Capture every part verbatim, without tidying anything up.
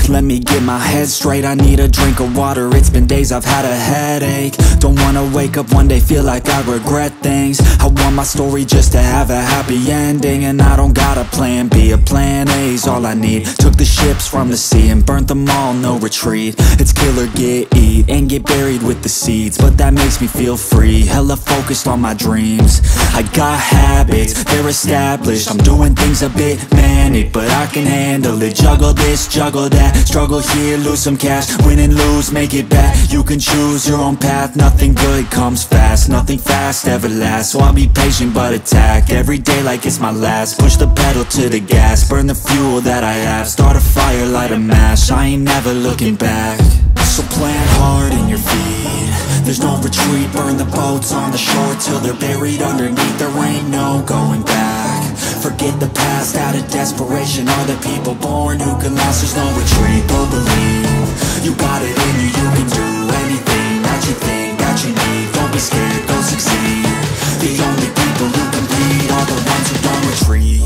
let me get my head straight. I need a drink of water, it's been days I've had a headache. Don't wanna wake up one day, feel like I regret things. I want my story just to have a happy ending, and I don't got a plan B, a plan A's all I need. Took the ships from the sea and burnt them all, no retreat. It's kill or get eat, and get buried with the seeds, but that makes me feel free. Hella focused on my dreams. I got habits, they're established. I'm doing things a bit manic, but I can handle it. Juggle this, juggle that, struggle here, lose some cash. Win and lose, make it back. You can choose your own path. Nothing good comes fast, nothing fast ever lasts. So I'll be patient but attack every day like it's my last. Push the pedal to the gas, burn the fuel that I have. Start a fire, light a match, I ain't never looking back. So plant hard in your feet, there's no retreat. Burn the boats on the shore till they're buried underneath. There ain't no going back. Forget the past out of desperation. Are the people born who can last? There's no retreat, but believe you got it in you. You can do anything that you think that you need. Don't be scared, go succeed. The only people who compete are the ones who don't retreat.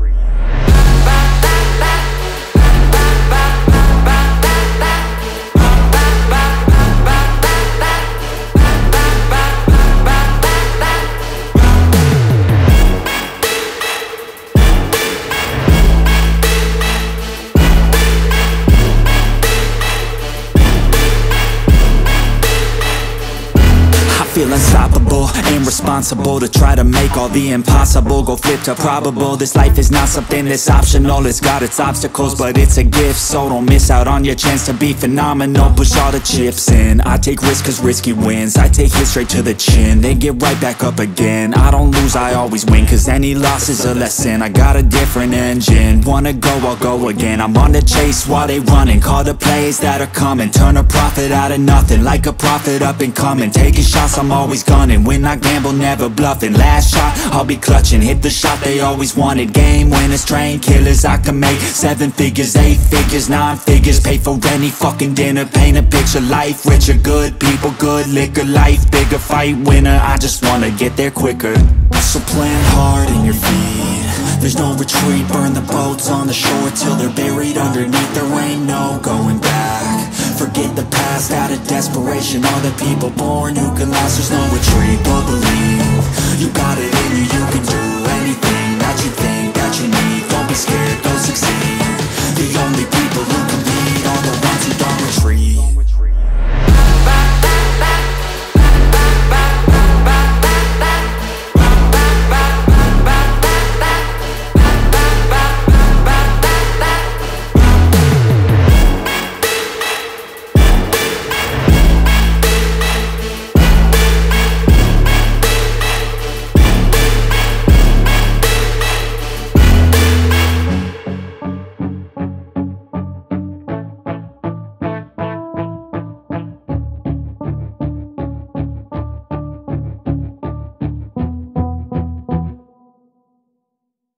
Feel unstoppable and responsible to try to make all the impossible go flip to probable. This life is not something that's optional, it's got its obstacles, but it's a gift. So don't miss out on your chance to be phenomenal. Push all the chips in, I take risks cause risky wins. I take it straight to the chin, then get right back up again. I don't lose, I always win, cause any loss is a lesson. I got a different engine, wanna go, I'll go again. I'm on the chase while they running, call the plays that are coming. Turn a profit out of nothing, like a prophet up and coming. Taking shots, I'm always gunning. When I gamble, never bluffing. Last shot, I'll be clutching. Hit the shot they always wanted. Game winners, train killers. I can make seven figures, eight figures, nine figures. Pay for any fucking dinner. Paint a picture, life richer. Good people, good liquor. Life bigger, fight winner. I just wanna get there quicker. So plant hard in your feet, there's no retreat. Burn the boats on the shore till they're buried underneath. There ain't no going back. Forget the past out of desperation. Are the people born who can last? There's no retreat, but believe you got it in you. You can do anything that you think that you need. Don't be scared, go succeed. The only people who compete are the ones who don't retreat.